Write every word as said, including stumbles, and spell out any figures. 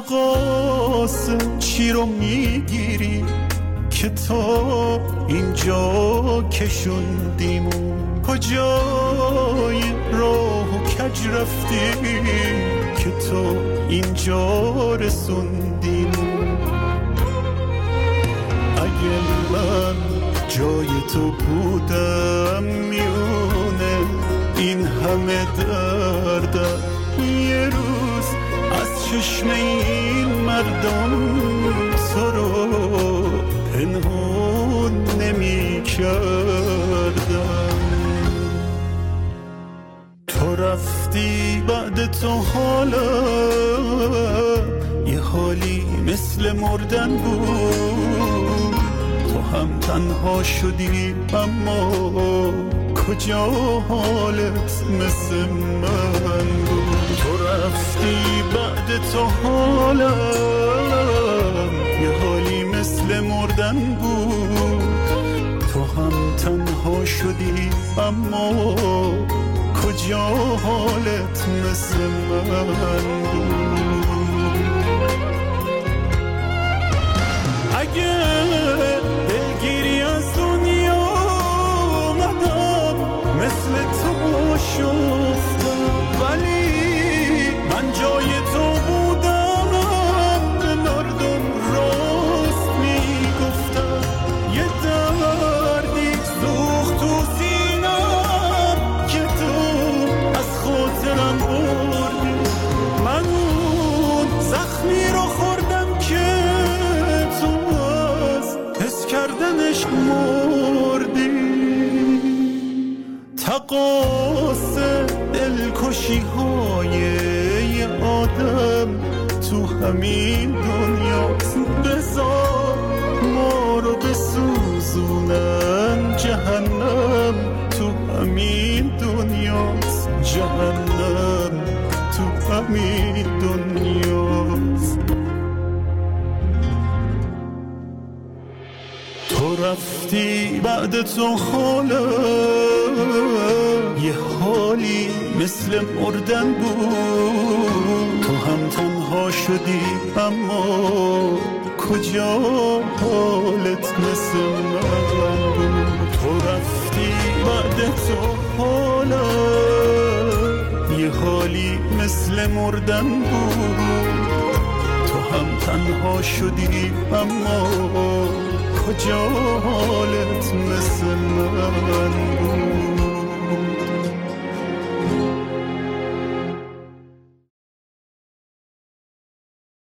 تقاص چی رو میگیری که تا اینجا کشوندیمون؟ کجای راه و کج رفتی که تا اینجا رسوندیمون؟ اگه من جای تو بودم میونه این همه دردم یه روز از چشم این مردم تو رو پنهون نمی کردم. تو رفتی بعد تو حالا یه حالی مثل مردن بود. تو هم تنها شدی اما کجا حالت مثل من بود؟ تو رفتی بعد تو حالا یه حالی مثل مردن بود. تو هم تنها شدی اما کجا حالت مثل من بود؟ اگه دلگیری از دنیا مدام مثل تو شفتم، ولی من جای تو بودم به مردم راست میگفتم. یه دردی سوخت تو سینم که تو از خاطرم بردی. من اون زخمی رو خوردم که تو از حس کردنش مردی. تقاص دلکشی های یه آدم تو همین دنیاست. بذار ما رو بسوزونن جهنم تو همین دنیاست. جهنم تو همین دنیاست. تو رفتی بعد تو حالا یه حالی مثل مردن بود. تو هم تنها شدی اما کجا حالت مثل من بود؟ تو رفتی بعد تو حالا یه حالی مثل مردن بود. تو هم تنها شدی اما کجا حالت مثل من